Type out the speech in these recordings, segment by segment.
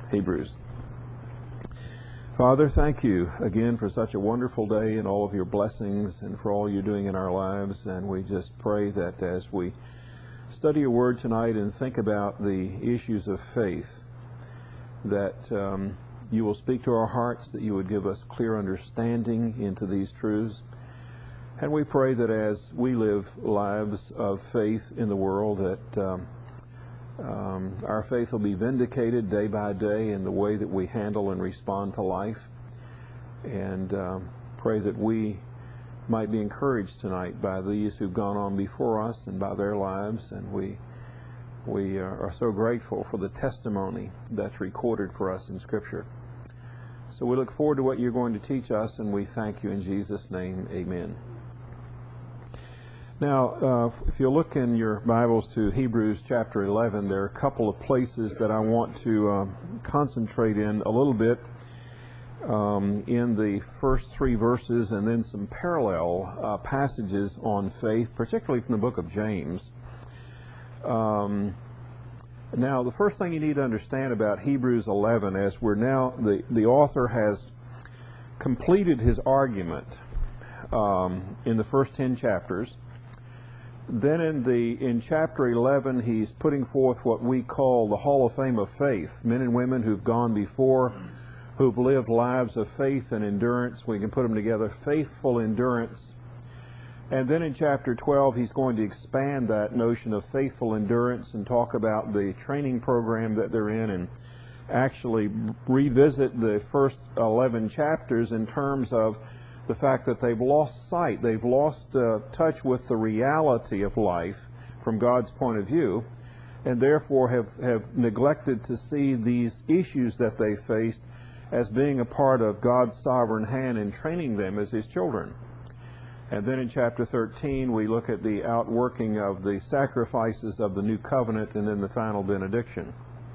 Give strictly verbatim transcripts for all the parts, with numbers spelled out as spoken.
Hebrews. Father, thank you again for such a wonderful day and all of your blessings and for all you're doing in our lives. And we just pray that as we study your word tonight and think about the issues of faith, that um, you will speak to our hearts, that you would give us clear understanding into these truths. And we pray that as we live lives of faith in the world, that um, um, our faith will be vindicated day by day in the way that we handle and respond to life. And um, pray that we might be encouraged tonight by these who've gone on before us and by their lives. And we we are so grateful for the testimony that's recorded for us in Scripture. So we look forward to what you're going to teach us, and we thank you in Jesus' name. Amen. Now, uh, if you look in your Bibles to Hebrews chapter eleven, there are a couple of places that I want to uh, concentrate in a little bit um, in the first three verses, and then some parallel uh, passages on faith, particularly from the book of James. Um, now, the first thing you need to understand about Hebrews eleven, as we're now, the, the author has completed his argument um, in the first ten chapters. Then in the in chapter eleven, he's putting forth what we call the Hall of Fame of Faith, men and women who've gone before, who've lived lives of faith and endurance. We can put them together, faithful endurance. And then in chapter twelve, he's going to expand that notion of faithful endurance and talk about the training program that they're in, and actually revisit the first eleven chapters in terms of the fact that they've lost sight, they've lost uh, touch with the reality of life from God's point of view, and therefore have, have neglected to see these issues that they faced as being a part of God's sovereign hand in training them as His children. And then in chapter thirteen, we look at the outworking of the sacrifices of the new covenant, and then the final benediction.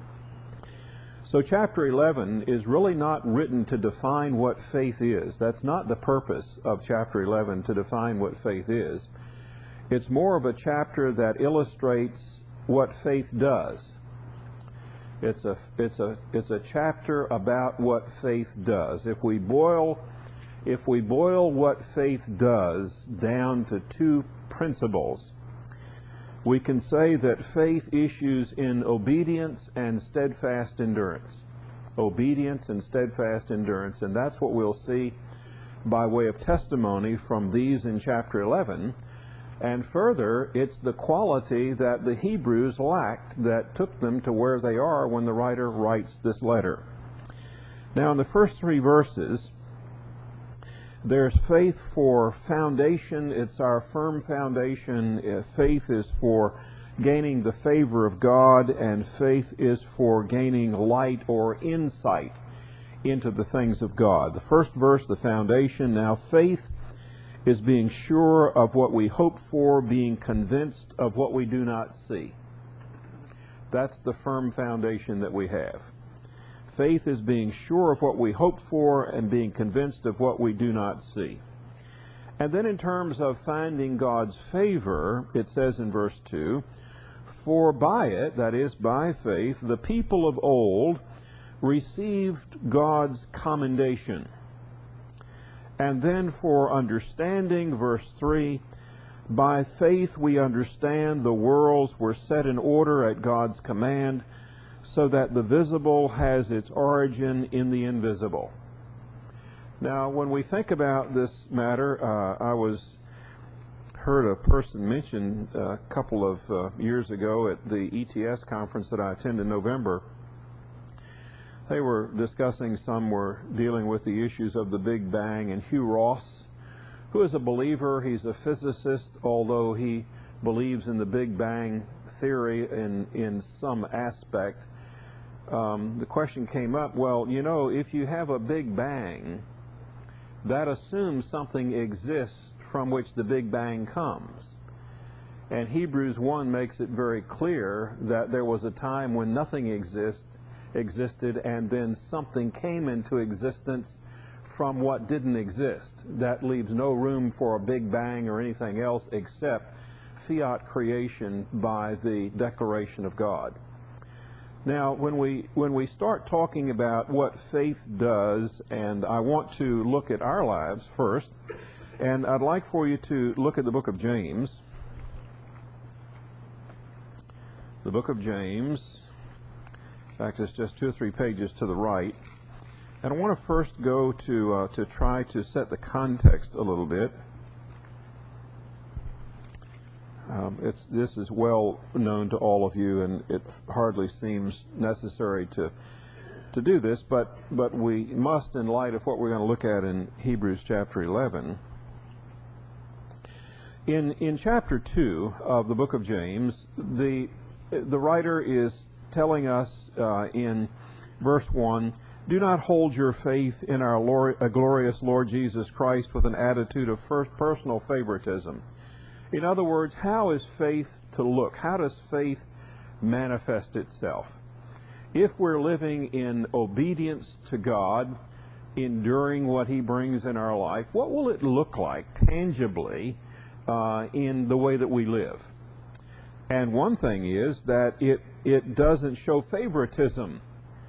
So chapter eleven is really not written to define what faith is. That's not the purpose of chapter eleven, to define what faith is. It's more of a chapter that illustrates what faith does. It's a, it's a, it's a chapter about what faith does. If we boil, if we boil what faith does down to two principles, we can say that faith issues in obedience and steadfast endurance. Obedience and steadfast endurance, and that's what we'll see by way of testimony from these in chapter eleven. And further, it's the quality that the Hebrews lacked that took them to where they are when the writer writes this letter. Now, in the first three verses, there's faith for foundation. It's our firm foundation. Faith is for gaining the favor of God, and faith is for gaining light or insight into the things of God. The first verse, the foundation. Now, faith is being sure of what we hope for, being convinced of what we do not see. That's the firm foundation that we have. Faith is being sure of what we hope for and being convinced of what we do not see. And then in terms of finding God's favor, it says in verse two, for by it, that is by faith, the people of old received God's commendation. And then for understanding, verse three, by faith we understand the worlds were set in order at God's command, so that the visible has its origin in the invisible. Now, when we think about this matter, uh, I was heard a person mention a couple of uh, years ago at the E T S conference that I attended in November. They were discussing, some were dealing with the issues of the Big Bang, and Hugh Ross, who is a believer, he's a physicist, although he believes in the Big Bang theory in, in some aspect. Um, the question came up, well, you know, if you have a Big Bang, that assumes something exists from which the Big Bang comes. And Hebrews one makes it very clear that there was a time when nothing exist, existed, and then something came into existence from what didn't exist. That leaves no room for a Big Bang or anything else except fiat creation by the declaration of God. Now, when we when we start talking about what faith does, and I want to look at our lives first, and I'd like for you to look at the book of James. The book of James. In fact, it's just two or three pages to the right. And I want to first go to uh, to try to set the context a little bit. Um, it's this is well known to all of you, and it hardly seems necessary to to do this, but but we must, in light of what we're going to look at in Hebrews chapter eleven. In in chapter two of the book of James, the the writer is telling us uh, in verse one, do not hold your faith in our Lord, uh, glorious Lord Jesus Christ with an attitude of first personal favoritism. In other words, how is faith to look? How does faith manifest itself? If we're living in obedience to God, enduring what He brings in our life, what will it look like tangibly uh, in the way that we live? And one thing is that it, it doesn't show favoritism.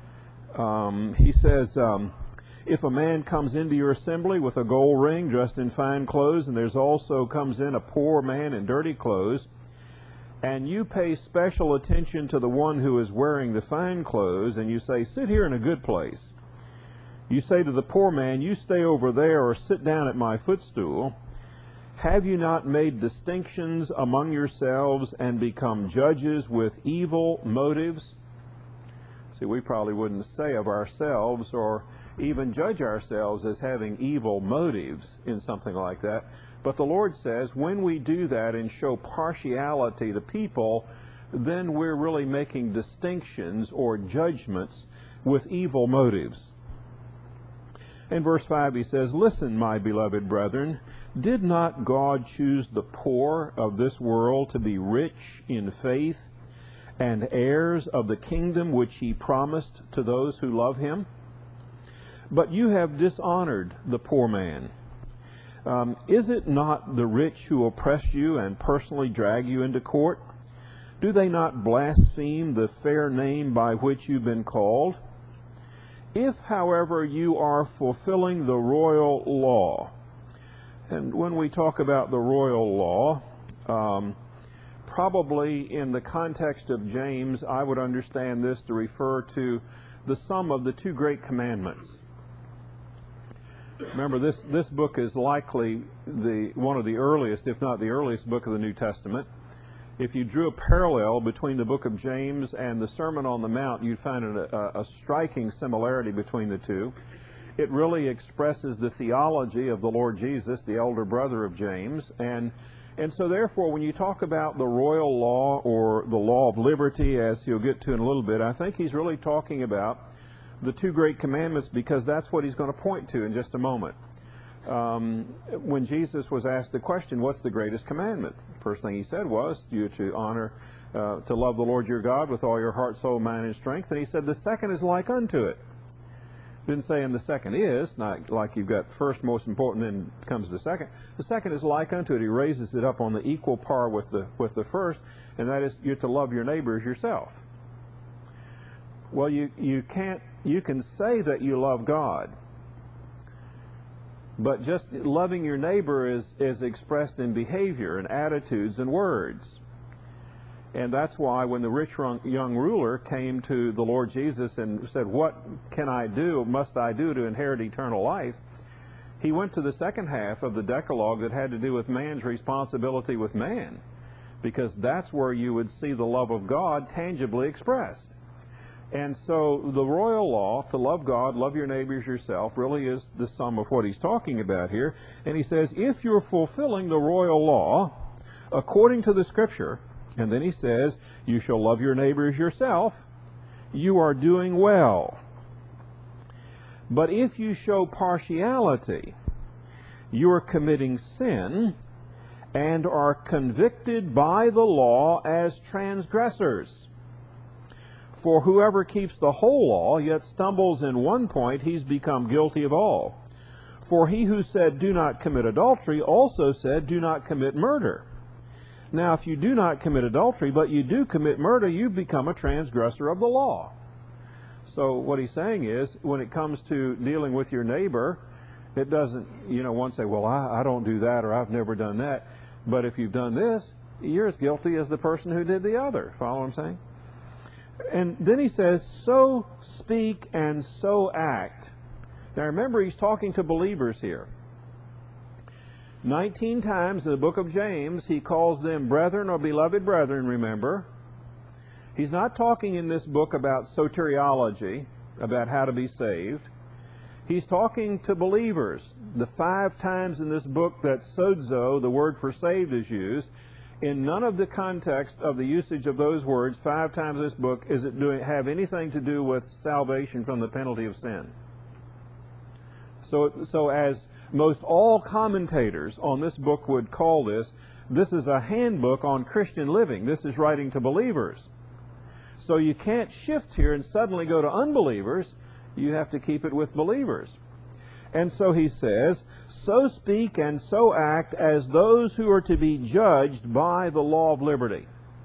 Um, he says, um, if a man comes into your assembly with a gold ring, dressed in fine clothes, and there's also comes in a poor man in dirty clothes, and you pay special attention to the one who is wearing the fine clothes, and you say, sit here in a good place. You say to the poor man, you stay over there or sit down at my footstool. Have you not made distinctions among yourselves and become judges with evil motives? See, we probably wouldn't say of ourselves or even judge ourselves as having evil motives in something like that. But the Lord says when we do that and show partiality to people, then we're really making distinctions or judgments with evil motives. In verse five he says, listen, my beloved brethren, did not God choose the poor of this world to be rich in faith and heirs of the kingdom which He promised to those who love Him? But you have dishonored the poor man. Um, is it not the rich who oppress you and personally drag you into court? Do they not blaspheme the fair name by which you've been called? If, however, you are fulfilling the royal law, and when we talk about the royal law, um, probably in the context of James, I would understand this to refer to the sum of the two great commandments. Remember, this, this book is likely the one of the earliest, if not the earliest book of the New Testament. If you drew a parallel between the book of James and the Sermon on the Mount, you'd find a, a, a striking similarity between the two. It really expresses the theology of the Lord Jesus, the elder brother of James, and And so therefore, when you talk about the royal law or the law of liberty, as he'll get to in a little bit, I think he's really talking about the two great commandments, because that's what he's going to point to in just a moment. Um, when Jesus was asked the question, what's the greatest commandment? The first thing he said was you to honor, uh, to love the Lord your God with all your heart, soul, mind, and strength. And he said the second is like unto it. Didn't say and the second is, not like you've got first most important, then comes the second. The second is like unto it. He raises it up on the equal par with the with the first, and that is you're to love your neighbor as yourself. Well, you, you can't, you can say that you love God, but just loving your neighbor is, is expressed in behavior and attitudes and words. And that's why when the rich young ruler came to the Lord Jesus and said, what can I do, must I do to inherit eternal life? He went to the second half of the Decalogue that had to do with man's responsibility with man, because that's where you would see the love of God tangibly expressed. And so the royal law, to love God, love your neighbors yourself, really is the sum of what he's talking about here. And he says, if you're fulfilling the royal law according to the Scripture, and then he says, you shall love your neighbors yourself, you are doing well. But if you show partiality, you are committing sin and are convicted by the law as transgressors. For whoever keeps the whole law, yet stumbles in one point, he's become guilty of all. For he who said, do not commit adultery, also said, do not commit murder. Now, if you do not commit adultery, but you do commit murder, you become a transgressor of the law. So what he's saying is, when it comes to dealing with your neighbor, it doesn't, you know, one say, well, I, I don't do that, or I've never done that. But if you've done this, you're as guilty as the person who did the other. Follow what I'm saying? And then he says, so speak and so act. Now remember, he's talking to believers here. Nineteen times in the book of James, he calls them brethren or beloved brethren, remember. He's not talking in this book about soteriology, about how to be saved. He's talking to believers. The five times in this book that sozo, the word for saved, is used, in none of the context of the usage of those words, five times in this book, is it doing, have anything to do with salvation from the penalty of sin. So, so as most all commentators on this book would call this, this is a handbook on Christian living. This is writing to believers. So you can't shift here and suddenly go to unbelievers. You have to keep it with believers. And so he says, so speak and so act as those who are to be judged by the law of liberty.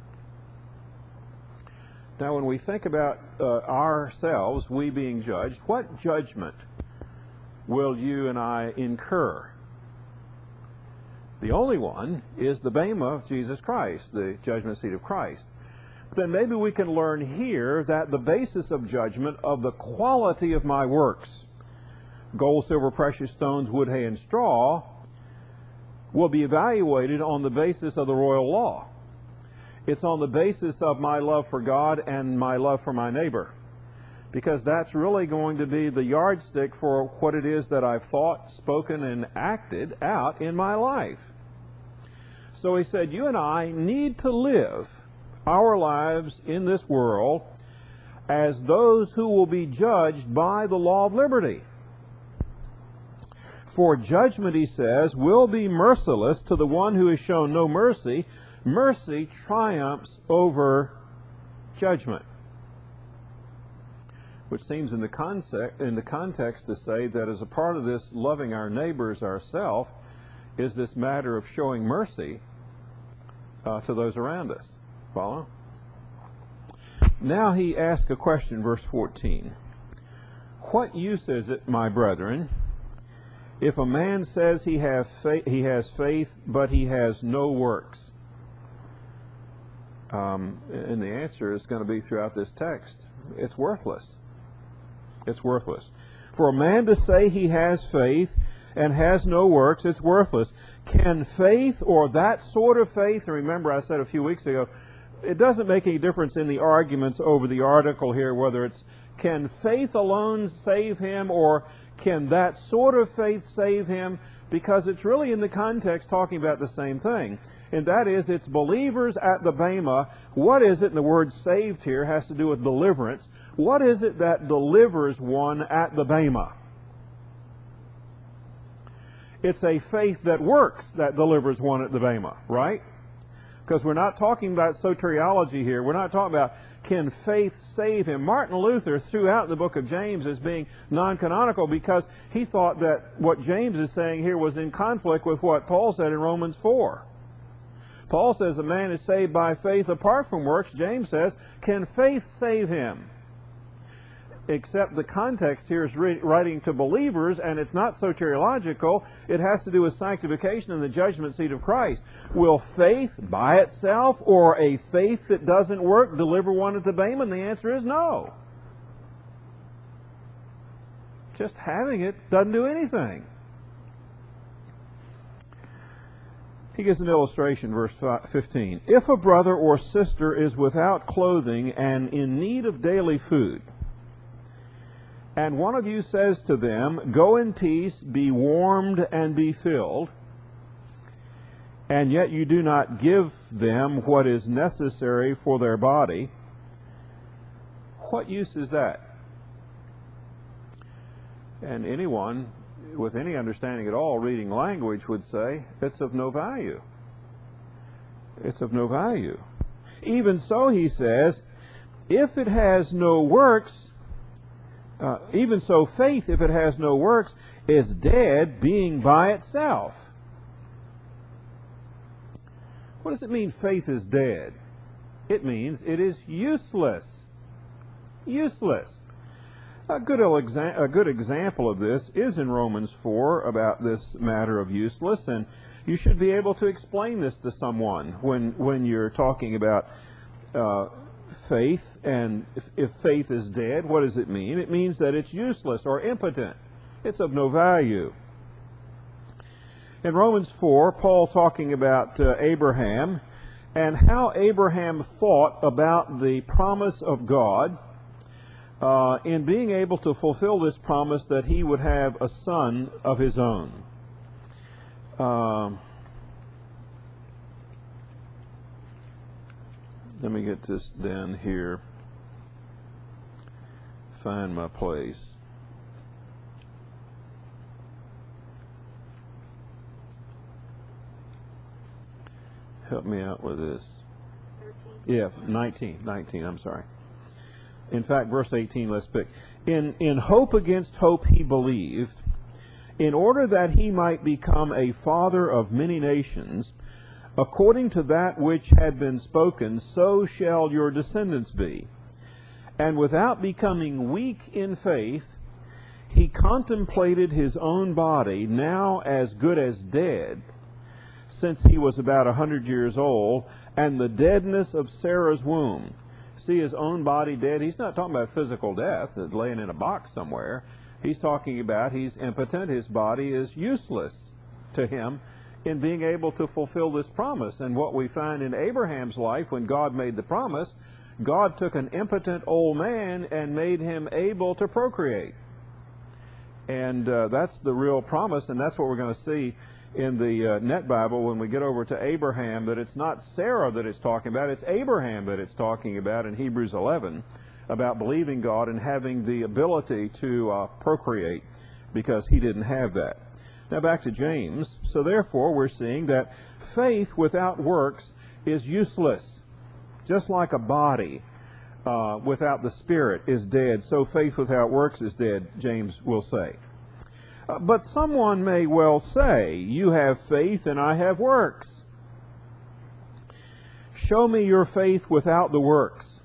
Now when we think about uh, ourselves, we being judged, what judgment will you and I incur? The only one is the bema of Jesus Christ, the judgment seat of Christ. Then maybe we can learn here that the basis of judgment of the quality of my works, gold, silver, precious stones, wood, hay, and straw, will be evaluated on the basis of the royal law. It's on the basis of my love for God and my love for my neighbor, because that's really going to be the yardstick for what it is that I've thought, spoken, and acted out in my life. So he said, you and I need to live our lives in this world as those who will be judged by the law of liberty. For judgment, he says, will be merciless to the one who has shown no mercy. Mercy triumphs over judgment. Which seems in the concept, in the context to say that as a part of this loving our neighbors ourselves is this matter of showing mercy uh, to those around us. Follow? Now he asks a question, verse fourteen. What use is it, my brethren, if a man says he, have fa he has faith, but he has no works? Um, and the answer is going to be throughout this text. It's worthless. It's worthless. For a man to say he has faith and has no works, it's worthless. Can faith, or that sort of faith, and remember I said a few weeks ago, it doesn't make any difference in the arguments over the article here, whether it's can faith alone save him, or can that sort of faith save him, because it's really in the context talking about the same thing. And that is, it's believers at the bema. What is it, and the word saved here has to do with deliverance. What is it that delivers one at the bema? It's a faith that works that delivers one at the bema, right? Because we're not talking about soteriology here. We're not talking about can faith save him. Martin Luther threw out the book of James as being non-canonical because he thought that what James is saying here was in conflict with what Paul said in Romans four. Paul says a man is saved by faith apart from works. James says, can faith save him? Except the context here is writing to believers, and it's not soteriological. It has to do with sanctification and the judgment seat of Christ. Will faith by itself, or a faith that doesn't work, deliver one at the bema? And the answer is no. Just having it doesn't do anything. He gives an illustration, verse fifteen. If a brother or sister is without clothing and in need of daily food, and one of you says to them, go in peace, be warmed and be filled, and yet you do not give them what is necessary for their body, what use is that? And anyone with any understanding at all, reading language, would say it's of no value. It's of no value. Even so, he says, if it has no works, uh, even so faith, if it has no works, is dead, being by itself. What does it mean faith is dead? It means it is useless. Useless. A good, exa a good example of this is in Romans four about this matter of useless, and you should be able to explain this to someone when, when you're talking about uh, faith, and if, if faith is dead, what does it mean? It means that it's useless or impotent. It's of no value. In Romans four, Paul talking about uh, Abraham and how Abraham thought about the promise of God uh, in being able to fulfill this promise that he would have a son of his own. Um, let me get this down here. Find my place. Help me out with this. thirteen. Yeah, nineteen. nineteen, I'm sorry. In fact, verse eighteen, let's pick. In, in hope against hope he believed, in order that he might become a father of many nations, according to that which had been spoken, so shall your descendants be. And without becoming weak in faith, he contemplated his own body, now as good as dead, since he was about a hundred years old, and the deadness of Sarah's womb. See his own body dead? He's not talking about physical death, laying in a box somewhere. He's talking about he's impotent. His body is useless to him in being able to fulfill this promise. And what we find in Abraham's life, when God made the promise, God took an impotent old man and made him able to procreate. And uh, that's the real promise, and that's what we're going to see in the uh, Net Bible when we get over to Abraham, that it's not Sarah that it's talking about, it's Abraham that it's talking about in Hebrews eleven, about believing God and having the ability to uh, procreate, because he didn't have that. Now back to James. So therefore we're seeing that faith without works is useless. Just like a body uh, without the Spirit is dead, so faith without works is dead, James will say. Uh, but someone may well say, you have faith and I have works. Show me your faith without the works,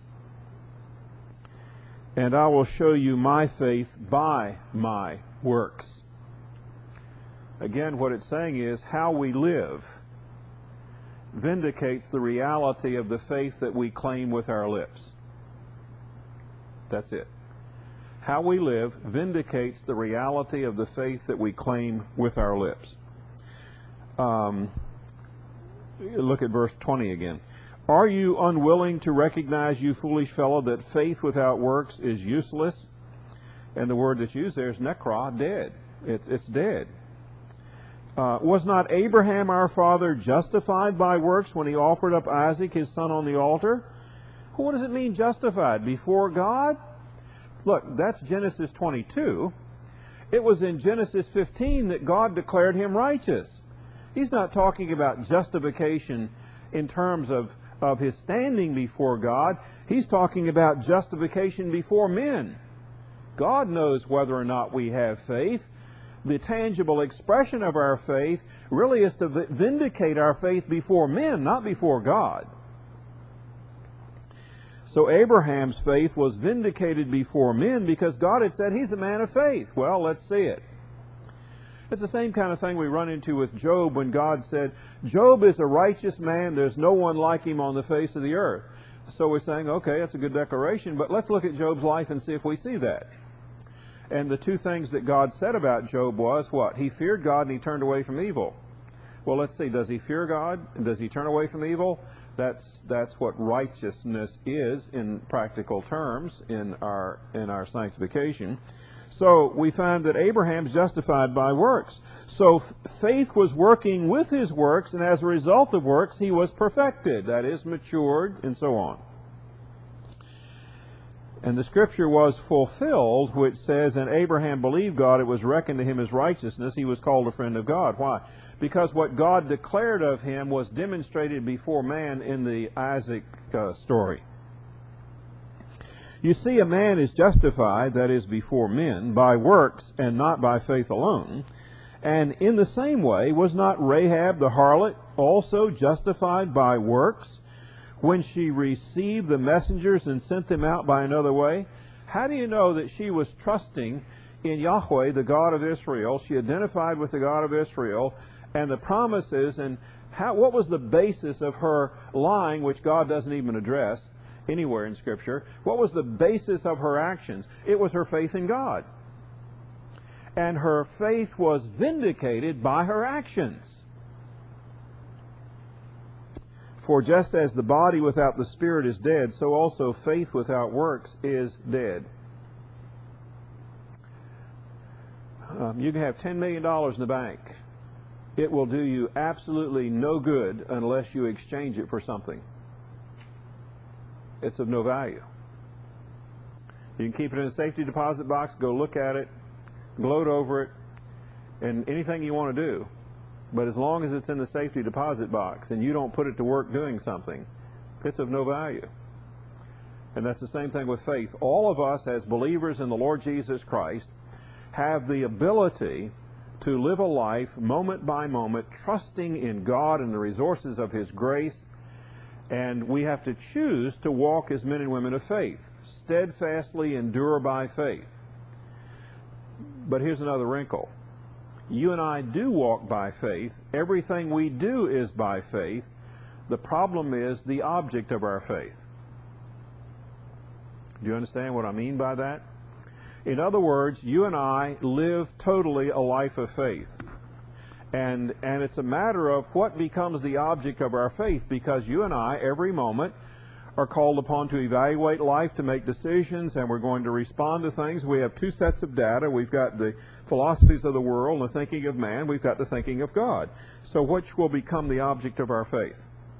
and I will show you my faith by my works. Again, what it's saying is how we live vindicates the reality of the faith that we claim with our lips. That's it. How we live vindicates the reality of the faith that we claim with our lips. Um, look at verse twenty again. Are you unwilling to recognize, you foolish fellow, that faith without works is useless? And the word that's used there is nekra, dead. It's, it's dead. Uh, was not Abraham our father justified by works when he offered up Isaac his son on the altar? What does it mean justified? Before God? Look, that's Genesis twenty-two. It was in Genesis fifteen that God declared him righteous. He's not talking about justification in terms of, of his standing before God. He's talking about justification before men. God knows whether or not we have faith. The tangible expression of our faith really is to vindicate our faith before men, not before God. So Abraham's faith was vindicated before men because God had said he's a man of faith. Well, let's see it. It's the same kind of thing we run into with Job when God said, Job is a righteous man, there's no one like him on the face of the earth. So we're saying, okay, that's a good declaration, but let's look at Job's life and see if we see that. And the two things that God said about Job was what? He feared God and he turned away from evil. Well, let's see, does he fear God and does he turn away from evil? That's that's what righteousness is in practical terms in our in our sanctification. So we find that Abraham's justified by works. So f- faith was working with his works, and as a result of works, he was perfected, that is, matured, and so on. And the scripture was fulfilled, which says, and Abraham believed God, it was reckoned to him as righteousness. He was called a friend of God. Why? Because what God declared of him was demonstrated before man in the Isaac uh, story. You see, a man is justified, that is, before men, by works and not by faith alone. And in the same way, was not Rahab the harlot also justified by works when she received the messengers and sent them out by another way? How do you know that she was trusting in Yahweh, the God of Israel? She identified with the God of Israel and the promises, and how, what was the basis of her lying, which God doesn't even address anywhere in Scripture? What was the basis of her actions? It was her faith in God. And her faith was vindicated by her actions. For just as the body without the spirit is dead, so also faith without works is dead. Um, you can have ten million dollars in the bank. It will do you absolutely no good unless you exchange it for something. It's of no value. You can keep it in a safety deposit box, go look at it, gloat over it, and anything you want to do. But as long as it's in the safety deposit box and you don't put it to work doing something, it's of no value. And that's the same thing with faith. All of us as believers in the Lord Jesus Christ have the ability to live a life moment by moment, trusting in God and the resources of His grace. And we have to choose to walk as men and women of faith, steadfastly endure by faith. But here's another wrinkle. You and I do walk by faith. Everything we do is by faith. The problem is the object of our faith. Do you understand what I mean by that? In other words, you and I live totally a life of faith. And, and it's a matter of what becomes the object of our faith, because you and I, every moment, are called upon to evaluate life, to make decisions, and we're going to respond to things. We have two sets of data. We've got the philosophies of the world, the thinking of man. We've got the thinking of God. So which will become the object of our faith?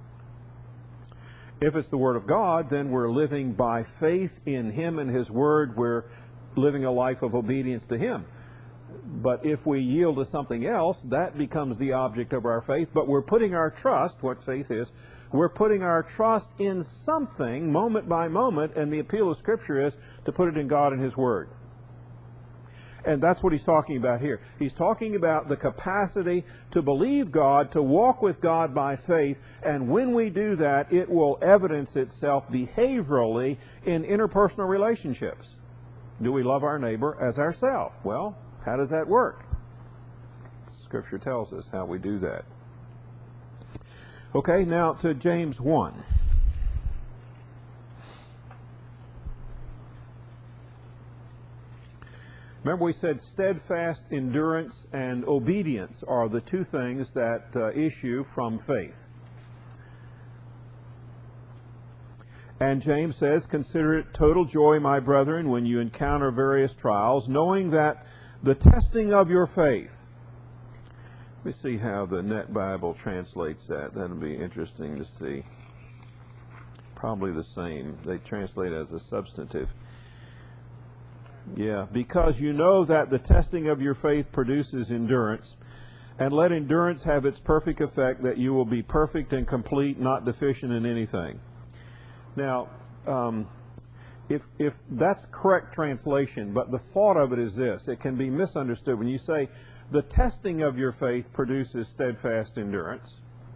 If it's the Word of God, then we're living by faith in Him and His Word. We're living a life of obedience to Him. But if we yield to something else, that becomes the object of our faith. But we're putting our trust, what faith is, we're putting our trust in something moment by moment, and the appeal of Scripture is to put it in God and His Word. And that's what he's talking about here. He's talking about the capacity to believe God, to walk with God by faith, and when we do that, it will evidence itself behaviorally in interpersonal relationships. Do we love our neighbor as ourselves? Well, how does that work? Scripture tells us how we do that. Okay, now to James one. Remember we said steadfast endurance and obedience are the two things that uh, issue from faith. And James says, "Consider it total joy, my brethren, when you encounter various trials, knowing that the testing of your faith..." Let me see how the Net Bible translates that. That'll be interesting to see. Probably the same. They translate it as a substantive. Yeah, "because you know that the testing of your faith produces endurance, and let endurance have its perfect effect, that you will be perfect and complete, not deficient in anything." Now, um, if, if that's correct translation, but the thought of it is this, it can be misunderstood. When you say, the testing of your faith produces steadfast endurance,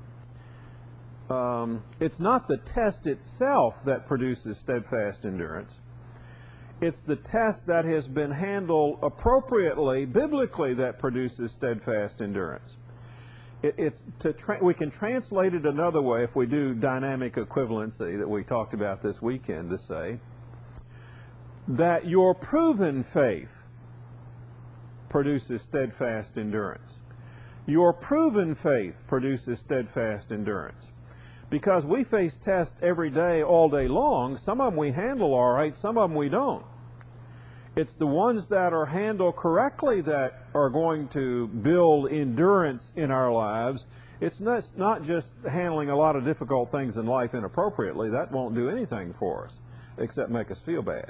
um, it's not the test itself that produces steadfast endurance. It's the test that has been handled appropriately, biblically, that produces steadfast endurance. It, it's to tra we can translate it another way if we do dynamic equivalency that we talked about this weekend, to say that your proven faith produces steadfast endurance. Your proven faith produces steadfast endurance. Because we face tests every day, all day long. Some of them we handle all right, some of them we don't. It's the ones that are handled correctly that are going to build endurance in our lives. It's not, not just handling a lot of difficult things in life inappropriately. That won't do anything for us except make us feel bad.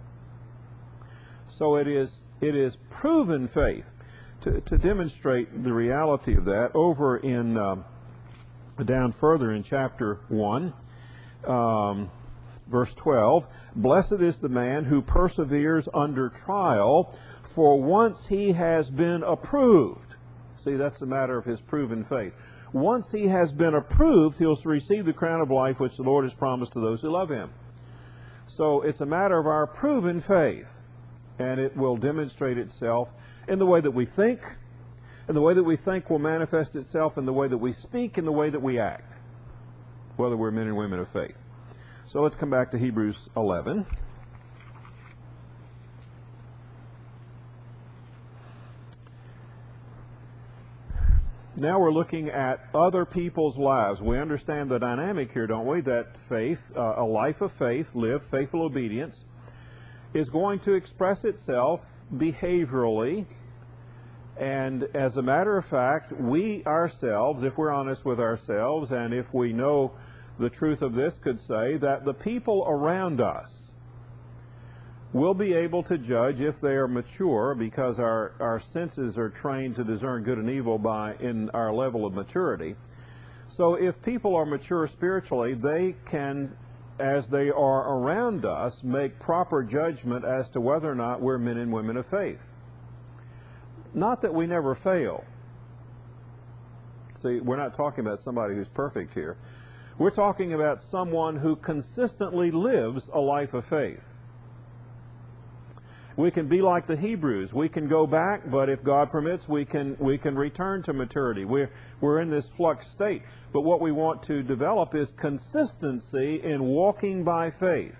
So it is, it is proven faith. To, to demonstrate the reality of that, over in um, down further in chapter one, um, verse twelve, "Blessed is the man who perseveres under trial, for once he has been approved." See, that's a matter of his proven faith. Once he has been approved, he'll receive the crown of life which the Lord has promised to those who love him. So it's a matter of our proven faith, and it will demonstrate itself in the way that we think, and the way that we think will manifest itself in the way that we speak, and the way that we act, whether we're men and women of faith. So let's come back to Hebrews eleven. Now we're looking at other people's lives. We understand the dynamic here, don't we? That faith, uh, a life of faith, lived faithful obedience, is going to express itself behaviorally. And as a matter of fact, we ourselves, if we're honest with ourselves, and if we know the truth of this, could say that the people around us will be able to judge if they are mature, because our, our senses are trained to discern good and evil by in our level of maturity. So if people are mature spiritually, they can, as they are around us, make proper judgment as to whether or not we're men and women of faith. Not that we never fail. See, we're not talking about somebody who's perfect here. We're talking about someone who consistently lives a life of faith. We can be like the Hebrews. We can go back, but if God permits, we can we can return to maturity. We're, we're in this flux state. But what we want to develop is consistency in walking by faith.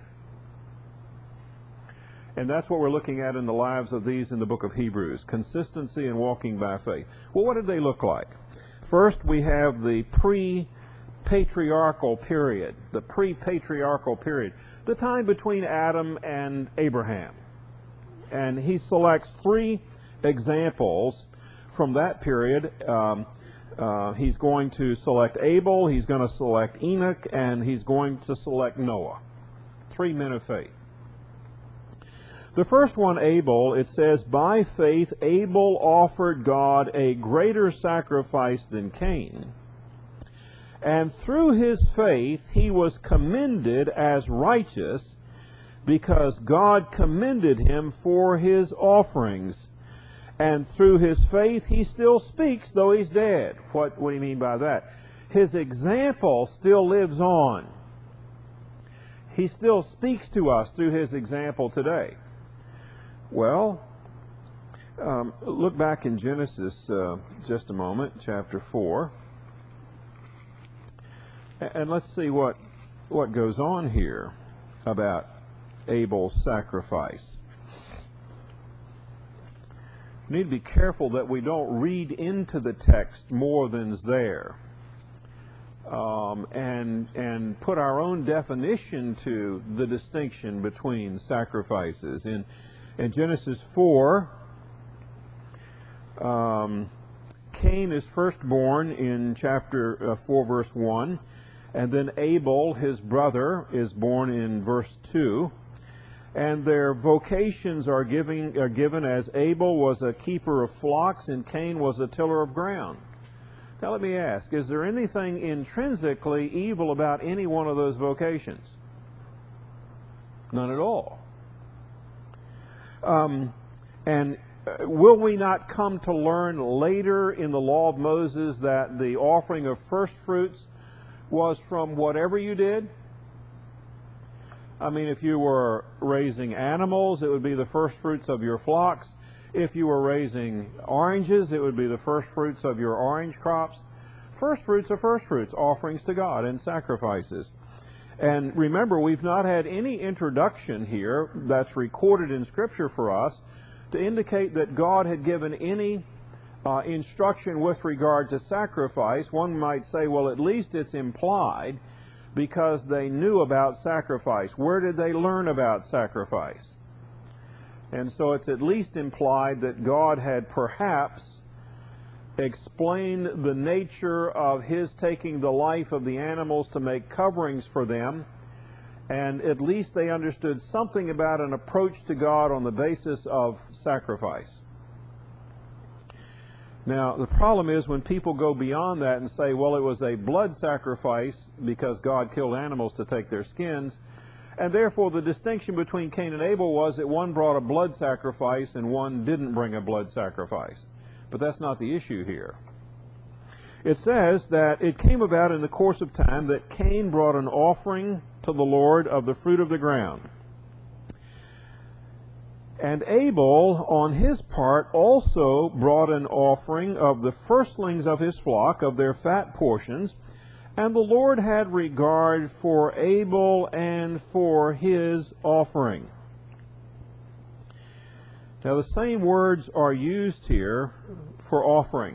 And that's what we're looking at in the lives of these in the book of Hebrews. Consistency in walking by faith. Well, what did they look like? First, we have the pre-patriarchal period. The pre-patriarchal period. The time between Adam and Abraham. And he selects three examples from that period. Um, uh, he's going to select Abel, he's going to select Enoch, and he's going to select Noah. Three men of faith. The first one, Abel, it says, by faith Abel offered God a greater sacrifice than Cain. And through his faith he was commended as righteous, because God commended him for his offerings. And through his faith he still speaks, though he's dead. What, what do you mean by that? His example still lives on. He still speaks to us through his example today. Well, um, look back in Genesis uh, just a moment, chapter four. And let's see what, what goes on here about Abel's sacrifice. We need to be careful that we don't read into the text more than's there, um, and and put our own definition to the distinction between sacrifices. In in Genesis four, um, Cain is firstborn in chapter uh, four, verse one, and then Abel, his brother, is born in verse two. And their vocations are, giving, are given as Abel was a keeper of flocks and Cain was a tiller of ground. Now let me ask, is there anything intrinsically evil about any one of those vocations? None at all. Um, and will we not come to learn later in the law of Moses that the offering of first fruits was from whatever you did? I mean, if you were raising animals, it would be the first fruits of your flocks. If you were raising oranges, it would be the first fruits of your orange crops. First fruits are first fruits, offerings to God and sacrifices. And remember, we've not had any introduction here that's recorded in Scripture for us to indicate that God had given any uh, instruction with regard to sacrifice. One might say, well, at least it's implied, because they knew about sacrifice. Where did they learn about sacrifice? And so it's at least implied that God had perhaps explained the nature of his taking the life of the animals to make coverings for them, and at least they understood something about an approach to God on the basis of sacrifice. Now, the problem is when people go beyond that and say, well, it was a blood sacrifice because God killed animals to take their skins, and therefore the distinction between Cain and Abel was that one brought a blood sacrifice and one didn't bring a blood sacrifice. But that's not the issue here. It says that it came about in the course of time that Cain brought an offering to the Lord of the fruit of the ground. And Abel, on his part, also brought an offering of the firstlings of his flock, of their fat portions. And the Lord had regard for Abel and for his offering. Now the same words are used here for offering.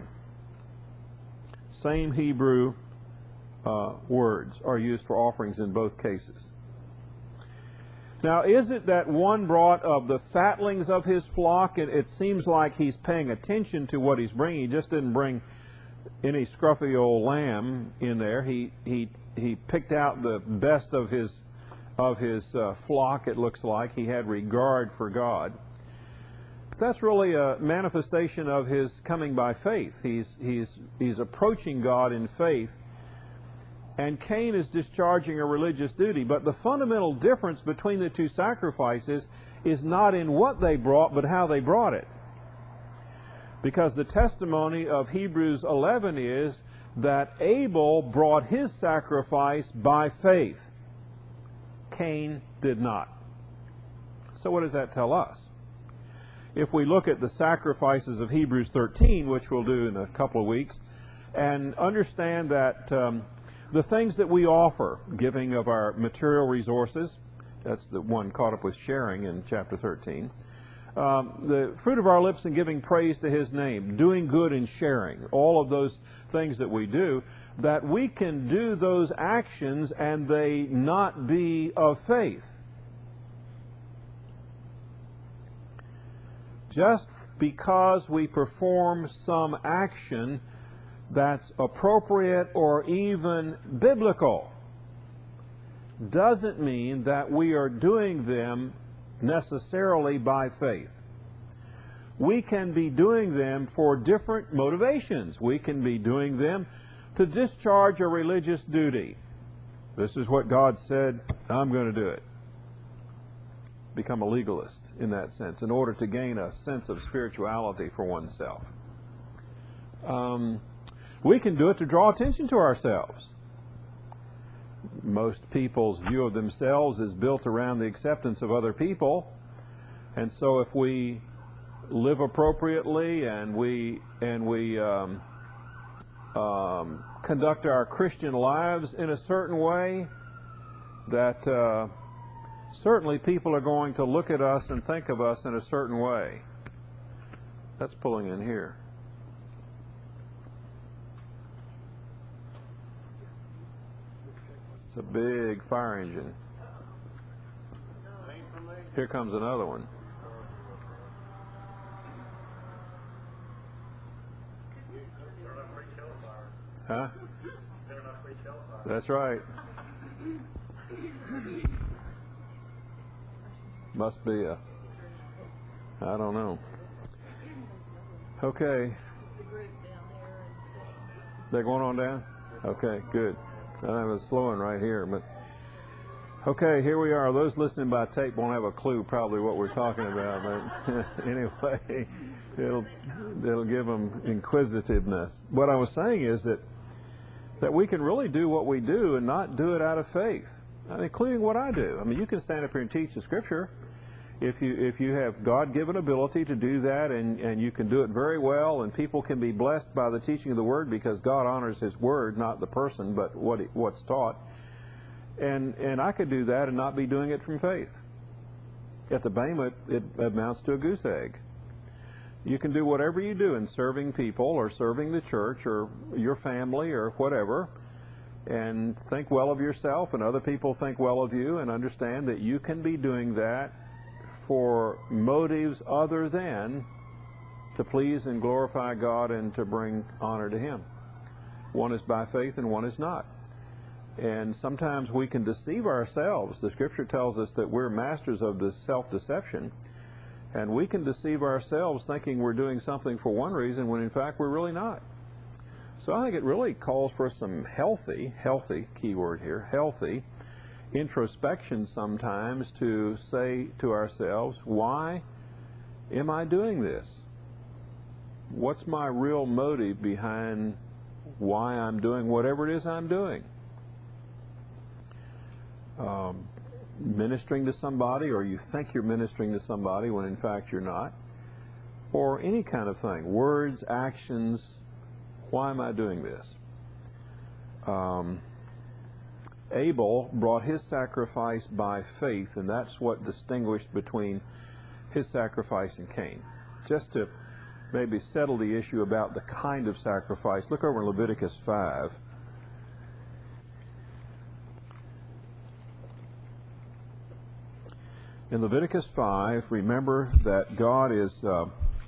Same Hebrew uh, words are used for offerings in both cases. Now, is it that one brought of the fatlings of his flock? It, it seems like he's paying attention to what he's bringing. He just didn't bring any scruffy old lamb in there. He he he picked out the best of his of his uh, flock. It looks like he had regard for God. But that's really a manifestation of his coming by faith. He's he's he's approaching God in faith. And Cain is discharging a religious duty. But the fundamental difference between the two sacrifices is not in what they brought, but how they brought it. Because the testimony of Hebrews eleven is that Abel brought his sacrifice by faith. Cain did not. So what does that tell us? If we look at the sacrifices of Hebrews thirteen, which we'll do in a couple of weeks, and understand that um, the things that we offer, giving of our material resources, that's the one caught up with sharing in chapter thirteen, um, the fruit of our lips and giving praise to His name, doing good and sharing, all of those things that we do, that we can do those actions and they not be of faith. Just because we perform some action that's appropriate or even biblical doesn't mean that we are doing them necessarily by faith. We can be doing them for different motivations. We can be doing them to discharge a religious duty. This is what God said, I'm going to do it. Become a legalist in that sense in order to gain a sense of spirituality for oneself. Um, we can do it to draw attention to ourselves. Most people's view of themselves is built around the acceptance of other people, and so if we live appropriately and we and we um, um, conduct our Christian lives in a certain way, that uh, certainly people are going to look at us and think of us in a certain way. That's pulling in here. It's a big fire engine. Here comes another one. Huh? That's right. Must be a, I don't know. Okay. They're going on down? Okay, good. I was slowing right here, but okay, here we are. Those listening by tape won't have a clue probably what we're talking about, but anyway, it'll it'll give them inquisitiveness. What I was saying is that that we can really do what we do and not do it out of faith, including what I do. I mean, you can stand up here and teach the Scripture. If you if you have God-given ability to do that, and, and you can do it very well, and people can be blessed by the teaching of the Word because God honors His Word, not the person, but what he, what's taught. And and I could do that and not be doing it from faith. At the Bema, it, it amounts to a goose egg. You can do whatever you do in serving people or serving the church or your family or whatever, and think well of yourself, and other people think well of you, and understand that you can be doing that for motives other than to please and glorify God and to bring honor to Him. One is by faith and one is not. And sometimes we can deceive ourselves. The Scripture tells us that we're masters of this self-deception, and we can deceive ourselves thinking we're doing something for one reason when in fact we're really not. So I think it really calls for some healthy, healthy, key word here, healthy introspection sometimes to say to ourselves, why am I doing this? What's my real motive behind why I'm doing whatever it is I'm doing? Um, ministering to somebody, or you think you're ministering to somebody when in fact you're not, or any kind of thing, words, actions. Why am I doing this? Um, Abel brought his sacrifice by faith, and that's what distinguished between his sacrifice and Cain. Just to maybe settle the issue about the kind of sacrifice, look over in Leviticus five. In Leviticus five, remember that God is, uh,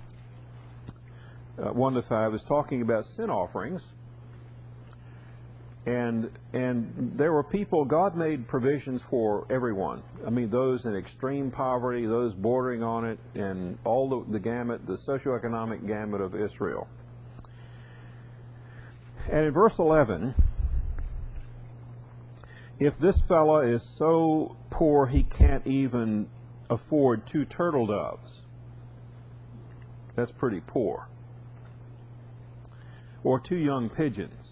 uh, one to five is talking about sin offerings. And and there were people, God made provisions for everyone. I mean, those in extreme poverty, those bordering on it, and all the, the gamut, the socioeconomic gamut of Israel. And in verse eleven, if this fella is so poor he can't even afford two turtle doves, that's pretty poor. Or two young pigeons.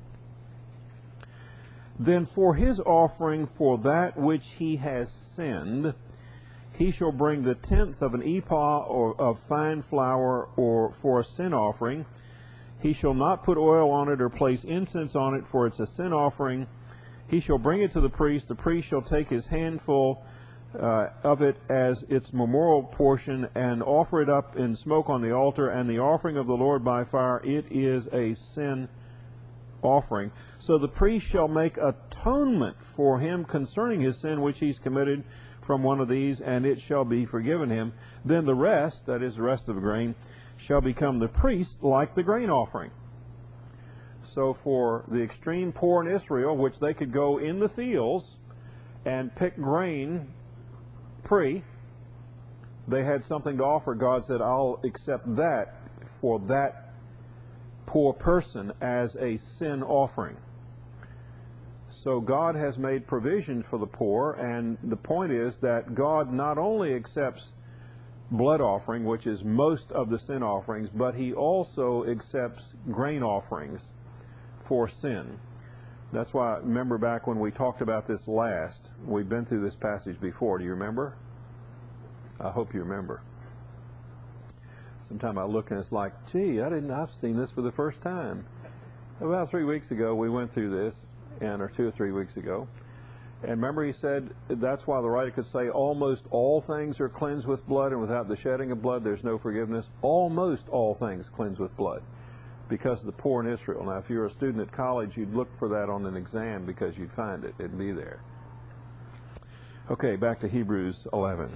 Then for his offering for that which he has sinned, he shall bring the tenth of an ephah or of fine flour, or for a sin offering. He shall not put oil on it or place incense on it, for it's a sin offering. He shall bring it to the priest. The priest shall take his handful uh, of it as its memorial portion and offer it up in smoke on the altar, and the offering of the Lord by fire, it is a sin offering. So the priest shall make atonement for him concerning his sin which he's committed from one of these, and it shall be forgiven him. Then the rest, that is the rest of the grain, shall become the priest like the grain offering. So for the extreme poor in Israel, which they could go in the fields and pick grain free, they had something to offer. God said, I'll accept that for that poor person as a sin offering. So God has made provisions for the poor, and the point is that God not only accepts blood offering, which is most of the sin offerings, but he also accepts grain offerings for sin. That's why, remember back when we talked about this last, we've been through this passage before. Do you remember? I hope you remember. Sometimes I look and it's like, gee, I didn't, I've seen this for the first time. About three weeks ago, we went through this, and or two or three weeks ago. And remember he said, that's why the writer could say, almost all things are cleansed with blood, and without the shedding of blood, there's no forgiveness. Almost all things cleansed with blood, because of the poor in Israel. Now, if you're a student at college, you'd look for that on an exam because you'd find it. It'd be there. Okay, back to Hebrews eleven.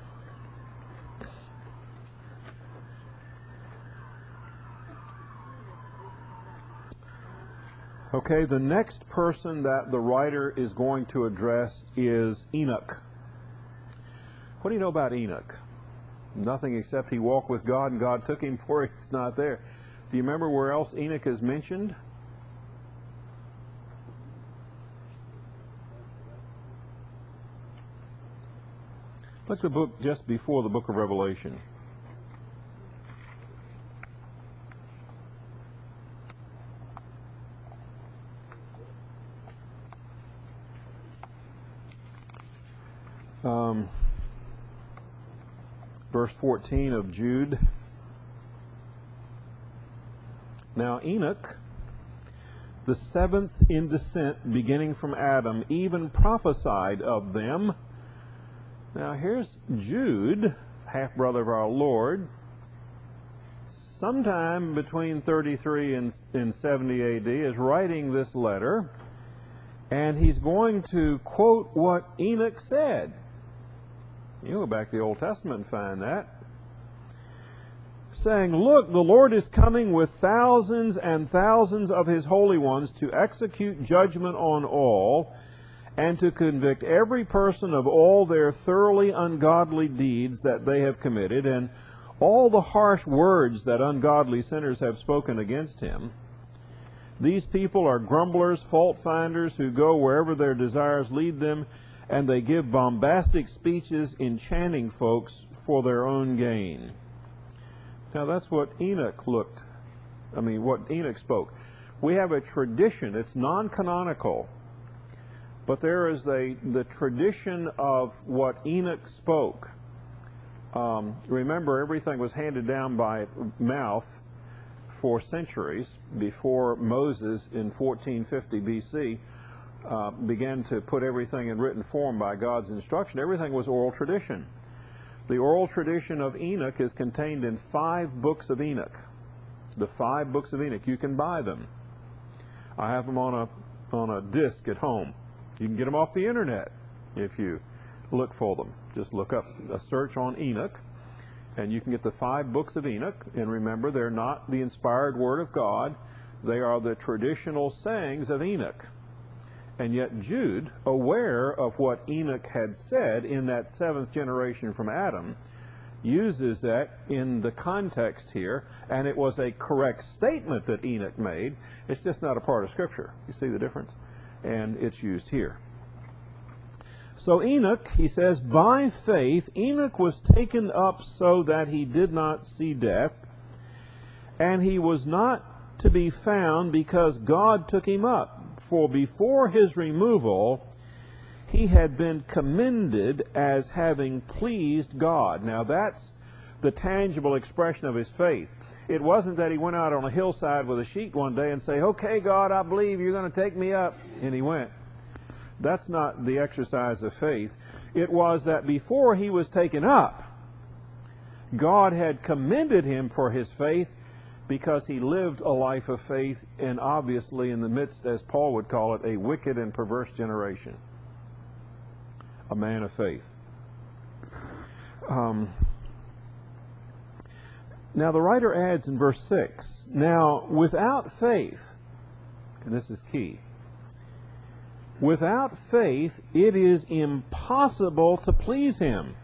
Okay, the next person that the writer is going to address is Enoch. What do you know about Enoch? Nothing except he walked with God and God took him before he's not there. Do you remember where else Enoch is mentioned? Look at the book just before the book of Revelation. Um, verse fourteen of Jude. Now Enoch, the seventh in descent, beginning from Adam, even prophesied of them. Now here's Jude, half-brother of our Lord, sometime between thirty-three and, and seventy A D, is writing this letter, and he's going to quote what Enoch said. You go back to the Old Testament and find that. Saying, look, the Lord is coming with thousands and thousands of his holy ones to execute judgment on all, and to convict every person of all their thoroughly ungodly deeds that they have committed, and all the harsh words that ungodly sinners have spoken against him. These people are grumblers, fault-finders, who go wherever their desires lead them, and they give bombastic speeches, enchanting folks for their own gain. Now that's what Enoch looked, I mean, what Enoch spoke. We have a tradition, it's non-canonical, but there is a the tradition of what Enoch spoke. Um, remember, everything was handed down by mouth for centuries before Moses in fourteen fifty B C uh, began to put everything in written form by God's instruction. Everything was oral tradition. The oral tradition of Enoch is contained in five books of Enoch. The five books of Enoch. You can buy them. I have them on a on a disc at home. You can get them off the internet if you look for them. Just look up a search on Enoch, and you can get the five books of Enoch. And remember, they're not the inspired word of God. They are the traditional sayings of Enoch. And yet Jude, aware of what Enoch had said in that seventh generation from Adam, uses that in the context here, and it was a correct statement that Enoch made. It's just not a part of Scripture. You see the difference? And it's used here. So Enoch, he says, by faith Enoch was taken up so that he did not see death, and he was not to be found because God took him up. For before his removal, he had been commended as having pleased God. Now that's the tangible expression of his faith. It wasn't that he went out on a hillside with a sheet one day and say, okay, God, I believe you're going to take me up. And he went. That's not the exercise of faith. It was that before he was taken up, God had commended him for his faith because he lived a life of faith, and obviously in the midst, as Paul would call it, a wicked and perverse generation. A man of faith. Um, now the writer adds in verse six, now without faith, and this is key, without faith it is impossible to please him.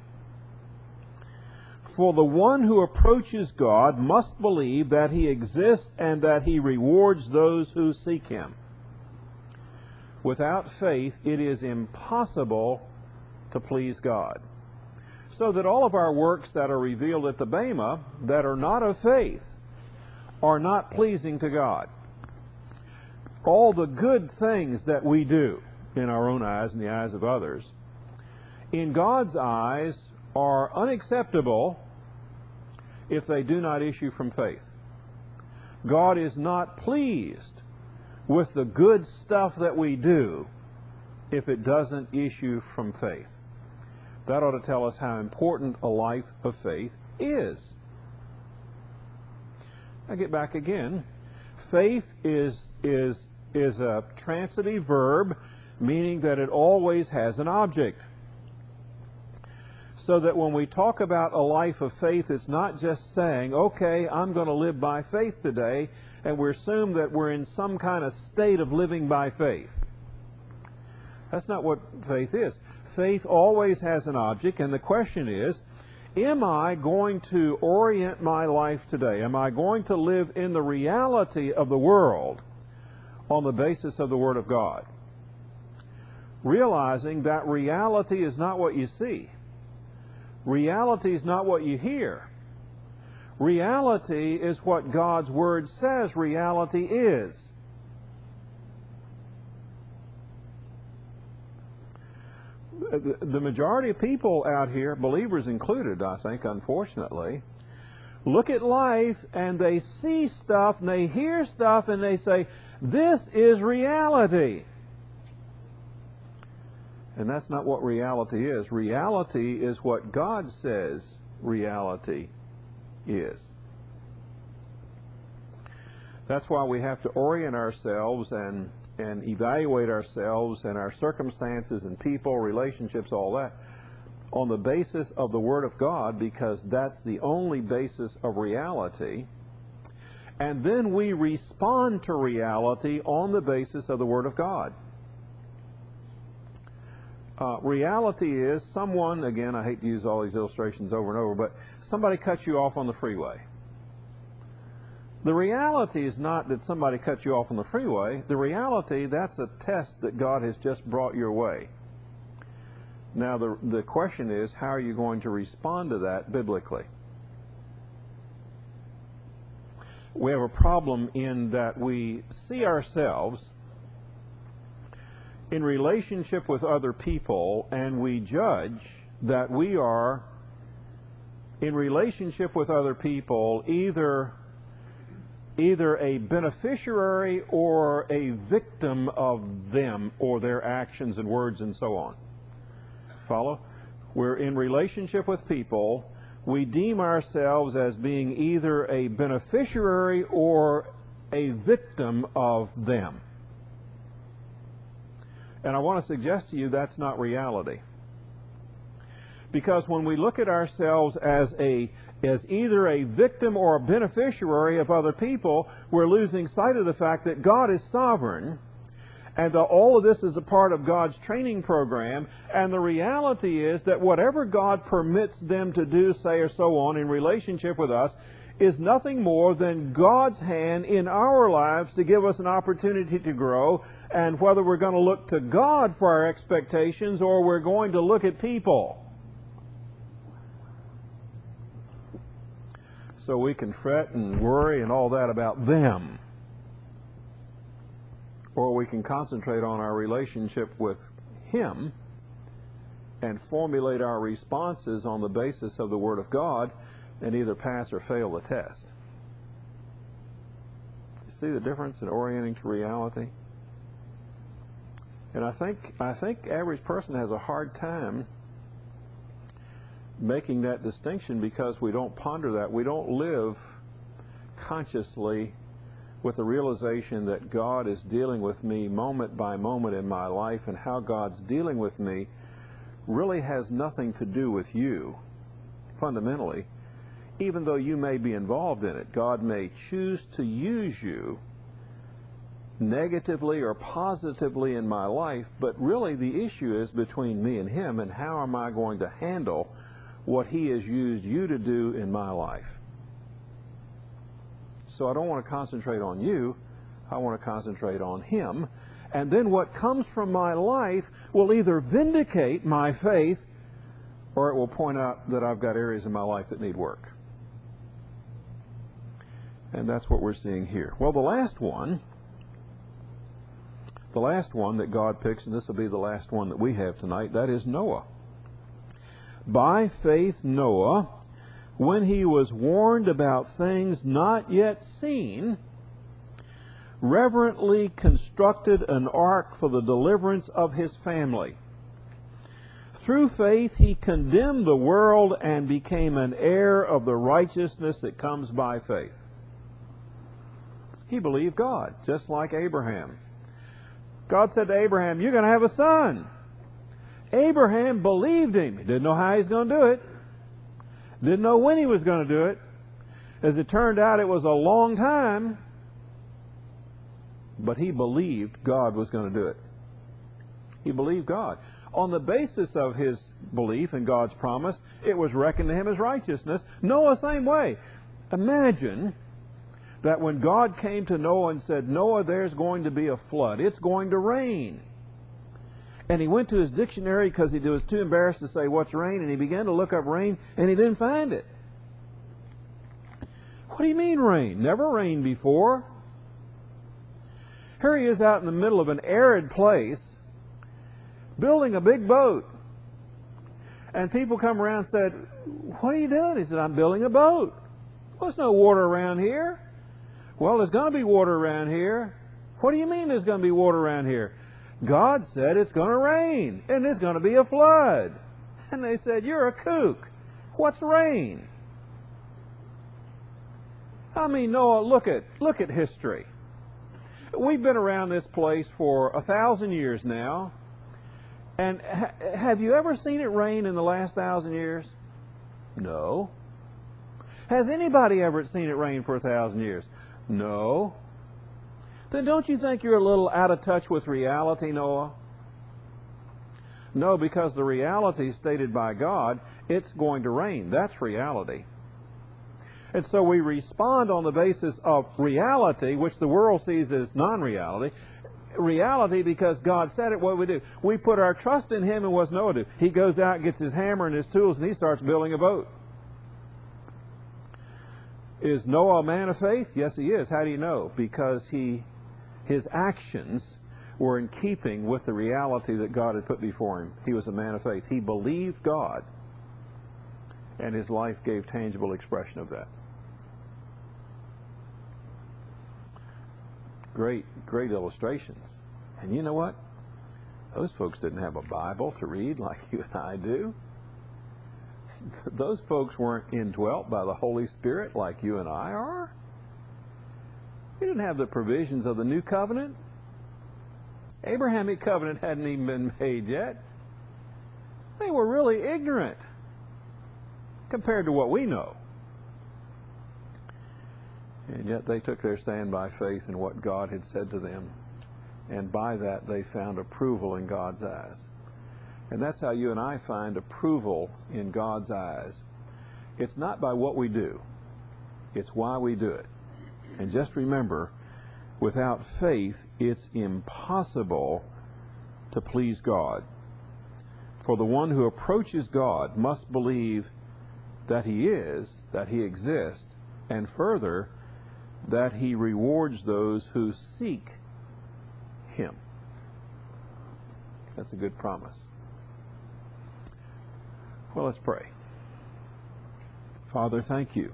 For the one who approaches God must believe that he exists and that he rewards those who seek him. Without faith it is impossible to please God. So that all of our works that are revealed at the Bema that are not of faith are not pleasing to God. All the good things that we do in our own eyes and the eyes of others, in God's eyes are unacceptable if they do not issue from faith. God is not pleased with the good stuff that we do if it doesn't issue from faith. That ought to tell us how important a life of faith is. I get back again. Faith is, is, is a transitive verb, meaning that it always has an object. So that when we talk about a life of faith, it's not just saying, okay, I'm going to live by faith today, and we assume that we're in some kind of state of living by faith. That's not what faith is. Faith always has an object, and the question is, am I going to orient my life today? Am I going to live in the reality of the world on the basis of the Word of God? Realizing that reality is not what you see. Reality is not what you hear. Reality is what God's Word says reality is. The majority of people out here, believers included, I think, unfortunately, look at life and they see stuff and they hear stuff and they say, this is reality. And that's not what reality is. Reality is what God says reality is. That's why we have to orient ourselves and, and evaluate ourselves and our circumstances and people, relationships, all that, on the basis of the Word of God, because that's the only basis of reality. And then we respond to reality on the basis of the Word of God. Uh, reality is someone, again, I hate to use all these illustrations over and over, but somebody cuts you off on the freeway. The reality is not that somebody cut you off on the freeway. The reality, that's a test that God has just brought your way. Now, the, the question is, how are you going to respond to that biblically? we have a problem in that we see ourselves in relationship with other people, and we judge that we are in relationship with other people either either a beneficiary or a victim of them or their actions and words and so on. Follow? We're in relationship with people. We deem ourselves as being either a beneficiary or a victim of them. And I want to suggest to you that's not reality. Because when we look at ourselves as a as either a victim or a beneficiary of other people, we're losing sight of the fact that God is sovereign, and that all of this is a part of God's training program, and the reality is that whatever God permits them to do, say, or so on in relationship with us is nothing more than God's hand in our lives to give us an opportunity to grow, and whether we're going to look to God for our expectations or we're going to look at people. So we can fret and worry and all that about them. Or we can concentrate on our relationship with Him and formulate our responses on the basis of the Word of God and either pass or fail the test. You see the difference in orienting to reality? And I think I think average person has a hard time making that distinction because we don't ponder that. We don't live consciously with the realization that God is dealing with me moment by moment in my life, and how God's dealing with me really has nothing to do with you, fundamentally, even though you may be involved in it. God may choose to use you negatively or positively in my life, but really the issue is between me and Him, and how am I going to handle what He has used you to do in my life. So I don't want to concentrate on you, I want to concentrate on Him. And then what comes from my life will either vindicate my faith, or it will point out that I've got areas in my life that need work. And that's what we're seeing here. Well, the last one, the last one that God picks, and this will be the last one that we have tonight, that is Noah. By faith Noah, when he was warned about things not yet seen, reverently constructed an ark for the deliverance of his family. Through faith he condemned the world and became an heir of the righteousness that comes by faith. He believed God, just like Abraham. God said to Abraham, "You're going to have a son." Abraham believed Him. He didn't know how He's going to do it. Didn't know when He was going to do it. As it turned out, it was a long time. But he believed God was going to do it. He believed God. On the basis of his belief in God's promise, it was reckoned to him as righteousness. Noah, same way. Imagine that when God came to Noah and said, "Noah, there's going to be a flood. It's going to rain." And he went to his dictionary because he was too embarrassed to say, "What's rain?" And he began to look up rain, and he didn't find it. What do you mean rain? Never rained before. Here he is out in the middle of an arid place, building a big boat. And people come around and said, "What are you doing?" He said, "I'm building a boat." "Well, there's no water around here." "Well, there's going to be water around here." "What do you mean there's going to be water around here?" "God said it's going to rain, and there's going to be a flood." And they said, "You're a kook. What's rain?" I mean, Noah, look at, look at history. We've been around this place for a thousand years now. And ha have you ever seen it rain in the last thousand years? No. Has anybody ever seen it rain for a thousand years? No. Then don't you think you're a little out of touch with reality, Noah? No, because the reality stated by God, it's going to rain. That's reality. And so we respond on the basis of reality, which the world sees as non-reality. Reality, because God said it, what do we do? We put our trust in Him, and what's Noah do? He goes out, gets his hammer and his tools, and he starts building a boat. Is Noah a man of faith? Yes, he is. How do you know? Because he, his actions were in keeping with the reality that God had put before him. He was a man of faith. He believed God, and his life gave tangible expression of that. Great, great illustrations. And you know what? Those folks didn't have a Bible to read like you and I do. Those folks weren't indwelt by the Holy Spirit like you and I are. They didn't have the provisions of the New Covenant. Abrahamic covenant hadn't even been made yet. They were really ignorant compared to what we know. And yet they took their stand by faith in what God had said to them. And by that they found approval in God's eyes. And that's how you and I find approval in God's eyes. It's not by what we do. It's why we do it. And just remember, without faith, it's impossible to please God. For the one who approaches God must believe that He is, that He exists, and further, that He rewards those who seek Him. That's a good promise. Well, let's pray. Father, thank you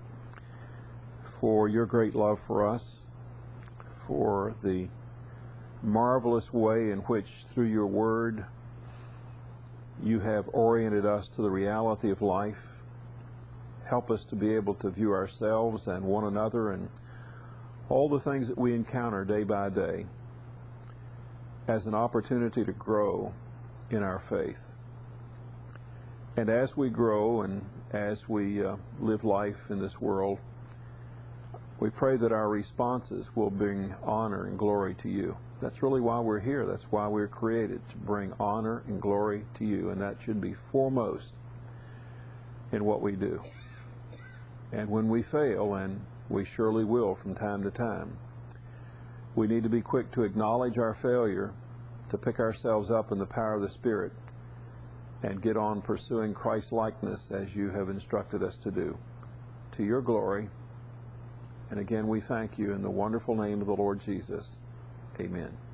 for your great love for us, for the marvelous way in which, through your word, you have oriented us to the reality of life. Help us to be able to view ourselves and one another and all the things that we encounter day by day as an opportunity to grow in our faith. And as we grow and as we uh, live life in this world, we pray that our responses will bring honor and glory to you. That's really why we're here. That's why we're created, to bring honor and glory to you. And that should be foremost in what we do. And when we fail, and we surely will from time to time, we need to be quick to acknowledge our failure, to pick ourselves up in the power of the Spirit, and get on pursuing Christ-likeness as you have instructed us to do, to your glory. And again, we thank you in the wonderful name of the Lord Jesus. Amen.